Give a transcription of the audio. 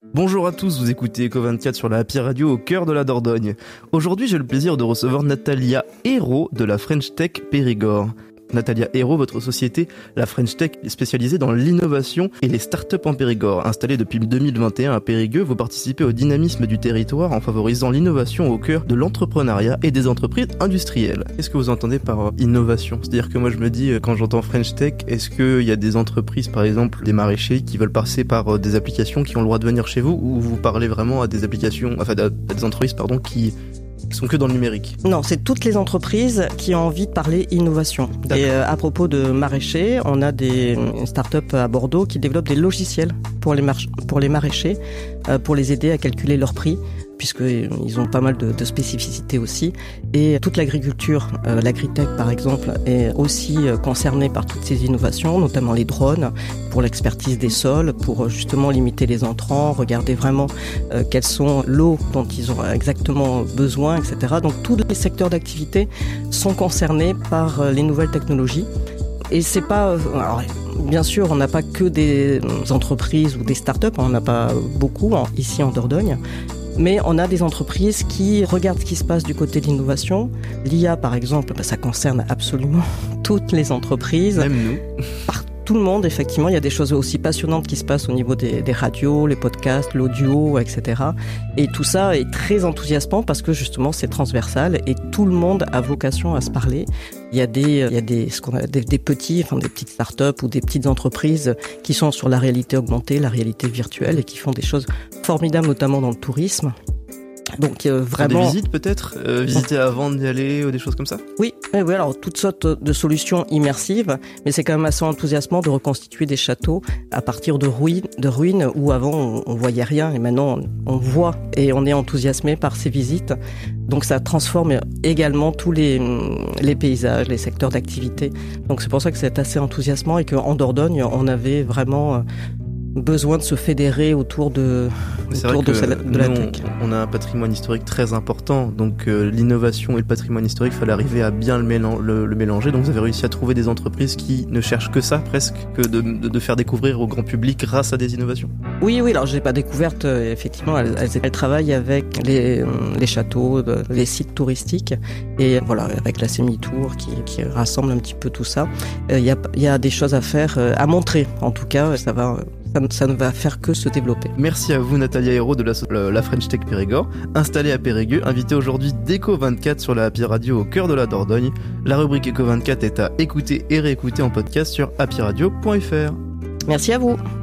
Bonjour à tous, vous écoutez Eco24 sur la Happy Radio au cœur de la Dordogne. Aujourd'hui, j'ai le plaisir de recevoir Natalia Hérault de la French Tech Périgord. Natalia Hérault, votre société, la French Tech, est spécialisée dans l'innovation et les startups en Périgord. Installée depuis 2021 à Périgueux, vous participez au dynamisme du territoire en favorisant l'innovation au cœur de l'entrepreneuriat et des entreprises industrielles. Qu'est-ce que vous entendez par innovation ? C'est-à-dire que moi je me dis, quand j'entends French Tech, est-ce qu'il y a des entreprises, par exemple des maraîchers, qui veulent passer par des applications qui ont le droit de venir chez vous, ou vous parlez vraiment à des applications, enfin à des entreprises qui sont que dans le numérique? Non, c'est toutes les entreprises qui ont envie de parler innovation. D'accord. Et à propos de maraîchers, on a des startups à Bordeaux qui développent des logiciels pour les maraîchers, pour les aider à calculer leur prix, puisqu'ils ont pas mal de spécificités aussi. Et toute l'agriculture, l'agritech par exemple, est aussi concernée par toutes ces innovations, notamment les drones, pour l'expertise des sols, pour justement limiter les entrants, regarder vraiment quelles sont l'eau dont ils ont exactement besoin, etc. Donc tous les secteurs d'activité sont concernés par les nouvelles technologies. Et c'est pas... Alors, bien sûr, on n'a pas que des entreprises ou des startups, on n'en a pas beaucoup ici en Dordogne. Mais on a des entreprises qui regardent ce qui se passe du côté de l'innovation. L'IA, par exemple, ça concerne absolument toutes les entreprises. Même nous. Tout le monde, effectivement. Il y a des choses aussi passionnantes qui se passent au niveau des radios, les podcasts, l'audio, etc. Et tout ça est très enthousiasmant parce que justement, c'est transversal et tout le monde a vocation à se parler. Il y a des petites startups ou des petites entreprises qui sont sur la réalité augmentée, la réalité virtuelle et qui font des choses formidables, notamment dans le tourisme. Donc vraiment. Des visites peut-être, visiter avant d'y aller ou des choses comme ça. Oui, alors toutes sortes de solutions immersives, mais c'est quand même assez enthousiasmant de reconstituer des châteaux à partir de ruines où avant on voyait rien et maintenant on voit et on est enthousiasmé par ces visites. Donc ça transforme également tous les paysages, les secteurs d'activité. Donc c'est pour ça que c'est assez enthousiasmant et qu'en Dordogne on avait vraiment besoin de se fédérer autour de la tech. On a un patrimoine historique très important, donc l'innovation et le patrimoine historique, il fallait arriver à bien le mélanger. Donc vous avez réussi à trouver des entreprises qui ne cherchent que ça presque, que de faire découvrir au grand public grâce à des innovations. Oui, alors je l'ai pas découverte, effectivement, elles travaillent avec les châteaux, les sites touristiques, et voilà, avec la Semi-Tour qui rassemble un petit peu tout ça. Il y a des choses à faire, à montrer, en tout cas, ça ne va faire que se développer. Merci à vous Natalia Hérault de la French Tech Périgord, installée à Périgueux, invitée aujourd'hui d'Eco24 sur la Happy Radio au cœur de la Dordogne. La rubrique Eco24 est à écouter et réécouter en podcast sur happyradio.fr. Merci à vous.